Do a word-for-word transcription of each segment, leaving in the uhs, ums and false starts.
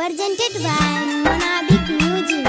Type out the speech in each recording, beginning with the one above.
presented by Monabic Music.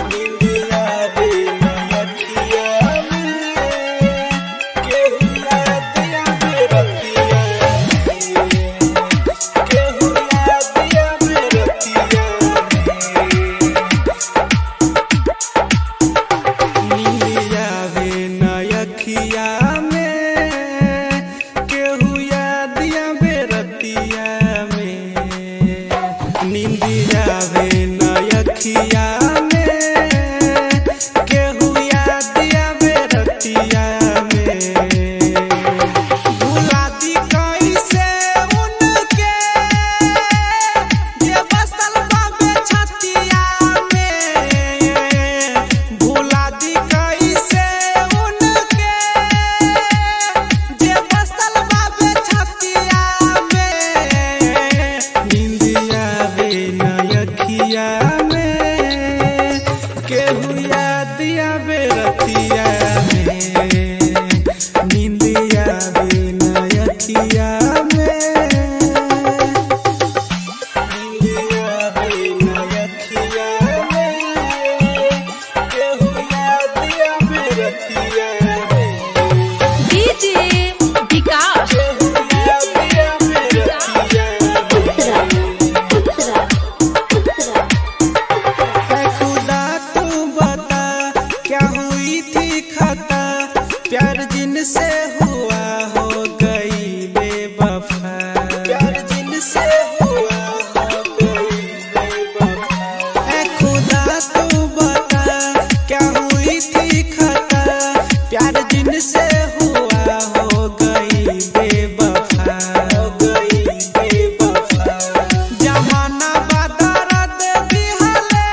प्यार जिनसे हुआ हो गई बेवफा, प्यार जिनसे हुआ हो गई बेवफा। ऐ खुदा तू बता क्या हुई थी खता, प्यार जिनसे हुआ हो गई बेवफा, हो गई बेवफा। जमाना बदरत दिहले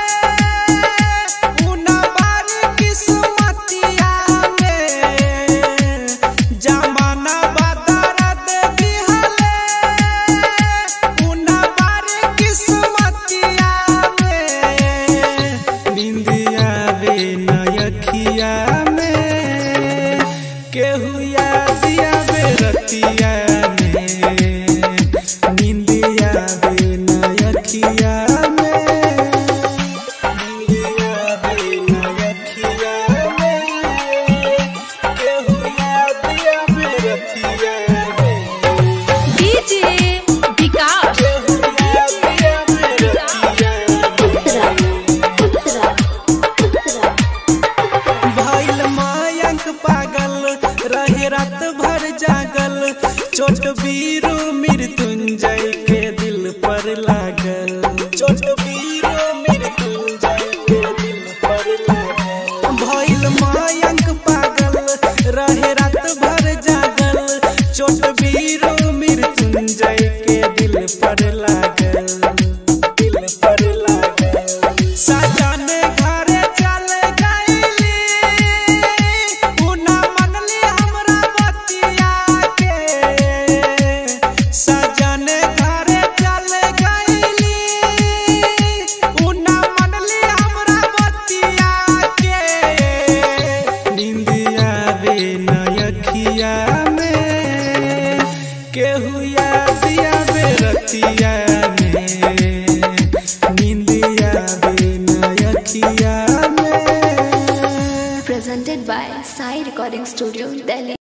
उना बारी किस्मतिया जमाना बदरत दिहले उना बारी किस्मतिया में। निंदिया वे नयखिया में केहू याद आवे रतिया में। निंदिया वे नयखिया में, निंदिया वे नयखिया में केहू याद आवे रतिया में। डीजे विकास केहू याद आवे रतिया में। भइल मायंक पागल रहे रात भर जागल, चोट बीरू मृत्युंजय के दिल पर लागल, चोट बीरू मृत्युंजय के दिल पर लागल। भइल मायंक पागल रहे रात भर जागल, चोट बीरू मृत्युंजय के दिल पर लागल, दिल पर लागल। सजन घरे चल गइली उना मनली हमरा बतिया के। सजन घरे चल गइली उना मनली हमरा बतिया के। निंदिया वे नयखिया में केहू याद आवे रतिया में। निंदिया वे नयखिया में। Presented by Sai Recording Studio, Delhi.